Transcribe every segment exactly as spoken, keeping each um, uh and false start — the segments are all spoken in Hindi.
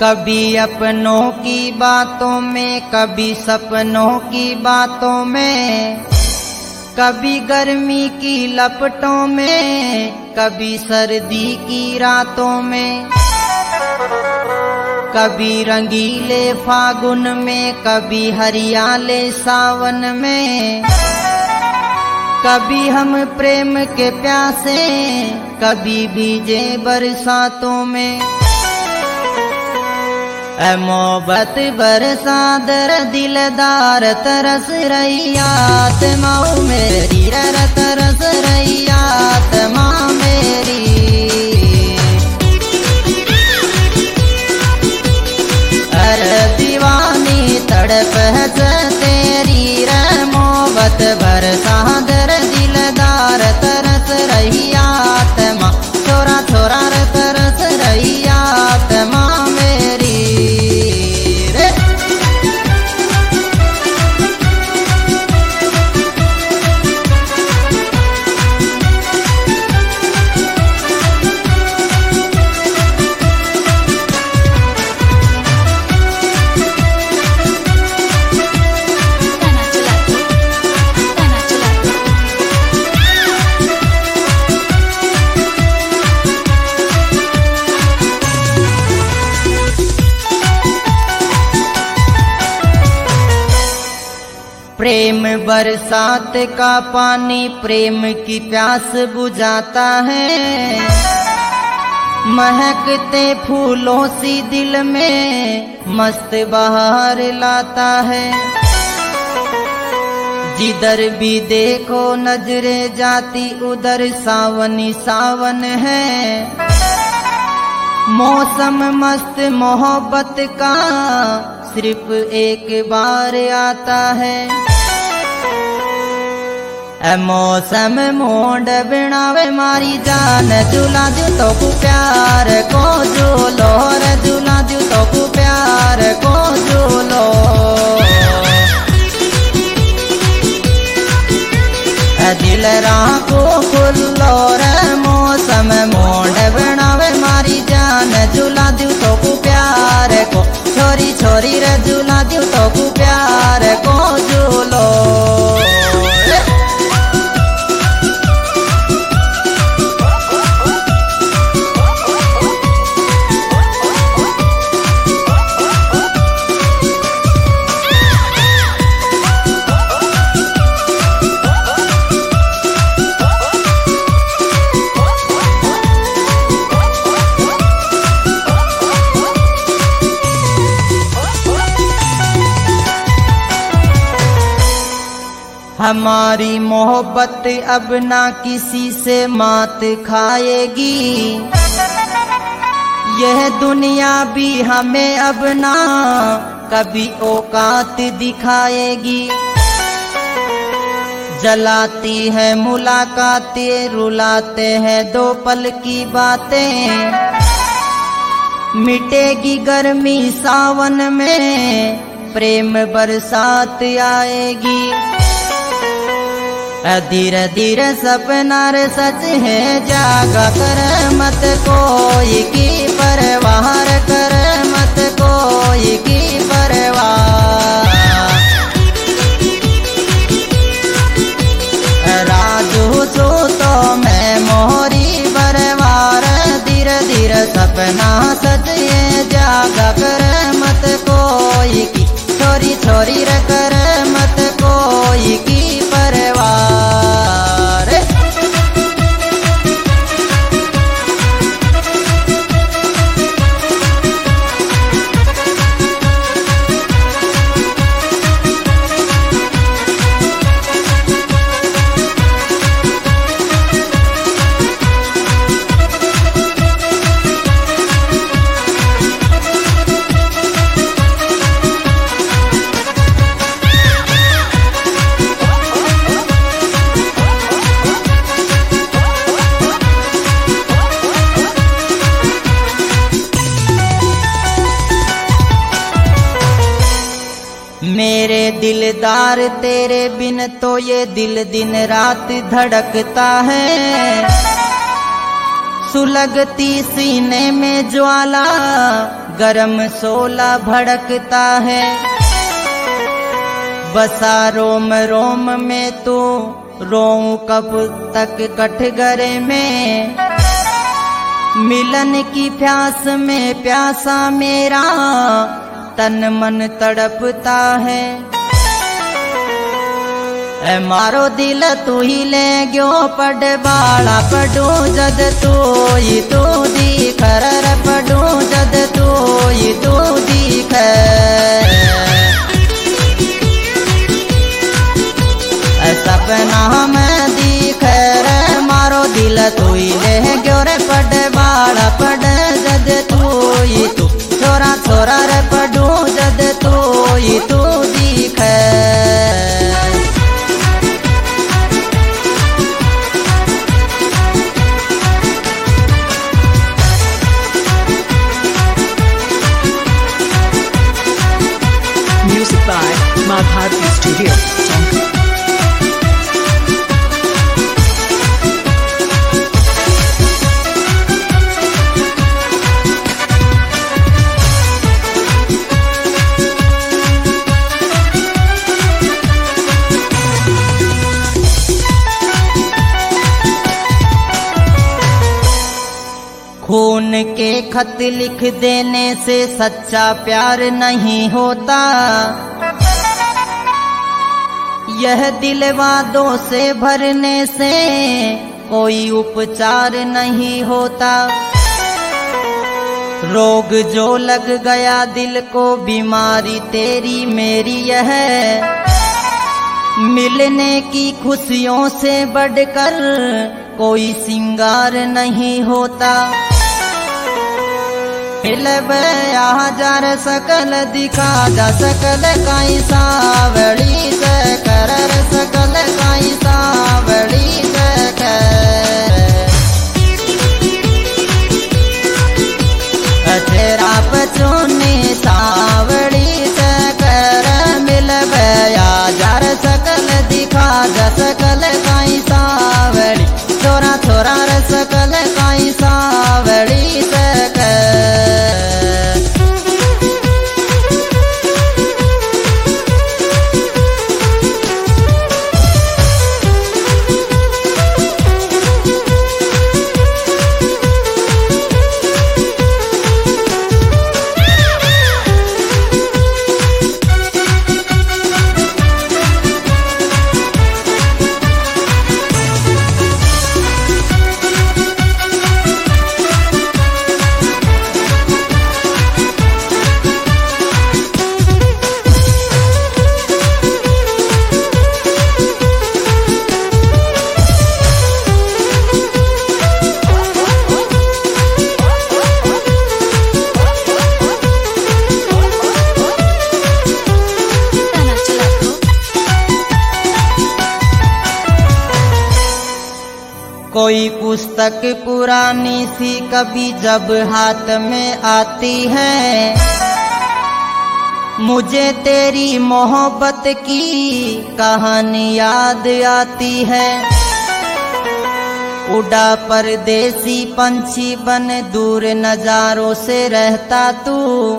कभी अपनों की बातों में, कभी सपनों की बातों में, कभी गर्मी की लपटों में, कभी सर्दी की रातों में, कभी रंगीले फागुन में, कभी हरियाले सावन में, कभी हम प्रेम के प्यासे, कभी भीजे बरसातों में। ऐ मोहब्बत बरसादर दिलदार तरस रही आत्माओं मेरी, रर तरस रही आत्मा मेरी। अरे दीवानी तड़प है तेरी रे, मोहब्बत बरसादर दिलदार तरस रही आत्मा, छोरा छोरा रे तरस रही आत्मा मेरी। प्रेम बरसात का पानी प्रेम की प्यास बुझाता है, महकते फूलों सी दिल में मस्त बहार लाता है। जिधर भी देखो नजरे जाती उधर सावनी सावन है, मौसम मस्त मोहब्बत का सिर्फ एक बार आता है। ऐ मौसम मोड़ बिनावे मारी जान, झूला जू तो को प्यार को झूलो रे, झूला जू तो को प्यार को झूलो। दिल राखो खुल्लो रे, मौसम मोड़ बिनावे मारी जान, झूला जू तो को प्यार को, छोरी छोरी रे झूला जू तो को प्यार को झूलो। हमारी मोहब्बत अब ना किसी से मात खाएगी, यह दुनिया भी हमें अब ना कभी औकात दिखाएगी। जलाती है मुलाकातें, रुलाते हैं दो पल की बातें, मिटेगी गर्मी सावन में, प्रेम बरसात आएगी। धीरे धीरे सपना रे सच है, जागा कर मत कोई की परवाह, कर मत कोई की परवाह। राजू सो तो मैं मोहरी बरवार, धीरे धीरे सपना सच है, जागा कर मत कोई की, छोरी छोरी रे कर मत कोई की परवार। मेरे दिलदार तेरे बिन तो ये दिल दिन रात धड़कता है, सुलगती सीने में ज्वाला, गरम शोला भड़कता है। बसा रोम रोम में तू, रोऊं कब तक कठघरे में। मिलन की प्यास में प्यासा मेरा, तन मन तड़पता है। ए मारो दिल तू ही ले गयो पड़ बाड़ा पड़ू जद तू ही तू दिख रे पड़ू जद तू ही तू दिख। सपना में दिख रे मारो दिल तू ही ले गयो रे पड़ बाड़ा पड़ जद तू ही तू छोरा छोरा रे पड़ू जद तू ही तू दिख। Music by Maa Bharati Studio, Tonka. खून के खत लिख देने से सच्चा प्यार नहीं होता। यह दिल वादों से भरने से कोई उपचार नहीं होता। रोग जो लग गया दिल को, बीमारी तेरी मेरी यह, मिलने की खुशियों से बढ़कर कोई सिंगार नहीं होता। मिलबे हजार सकल दिखा जा सकल काई सावड़ी से कर सकल काई सावड़ी से तेरा पचोनी सावड़ी से कर। मिलबे हजार सकल दिखा जा सकल काई सावड़ी छोरा छोरा रे सकल काई सावड़ी से कोई पुस्तक पुरानी सी कभी जब हाथ में आती है, मुझे तेरी मोहब्बत की कहानी याद आती है। उड़ा परदेसी पंछी बन दूर नजारों से रहता तू,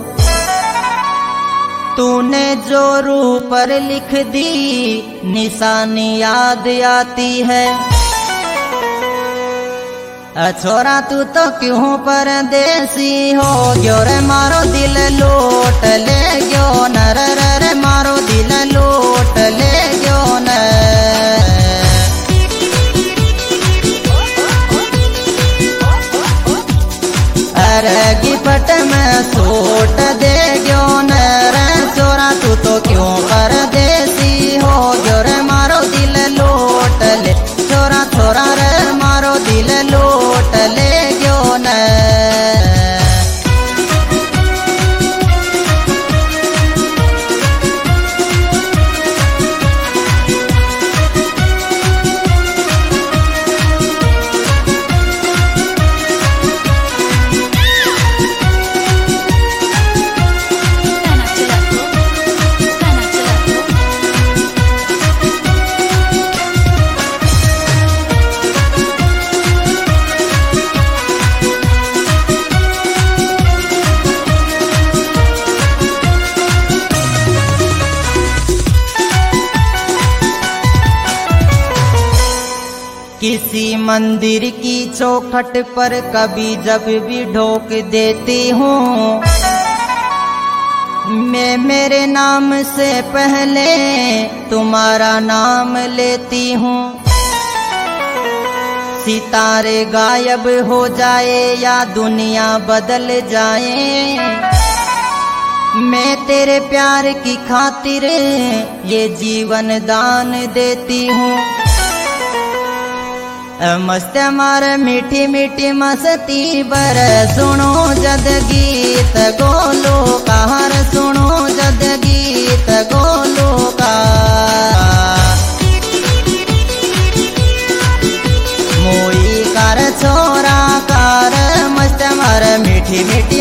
तूने जो रूह पर लिख दी निशानी याद आती है। छोरा तू तो क्यों परदेसी हो गयो रे, मारो दिल लूट ले गयो नर रे, मारो दिल लूट ले गयो न। अरे गिफ्ट में सूट दे गयो नर, छोरा तू तो क्यों परदेसी हो गयो रे, मारो दिल लूट ले छोरा छोरा रे, मारो दिल लूट ले गयो न। मंदिर की चौखट पर कभी जब भी ढोक देती हूँ, मैं मेरे नाम से पहले तुम्हारा नाम लेती हूँ। सितारे गायब हो जाए या दुनिया बदल जाए, मैं तेरे प्यार की खातिर ये जीवन दान देती हूँ। मस्त मार मीठी मीठी मस्ती बर सुनो जद गीत गोलो कार, सुनो जद गीत गोलो का। मोई कार छोरा कार मस्त मार मीठी मीठी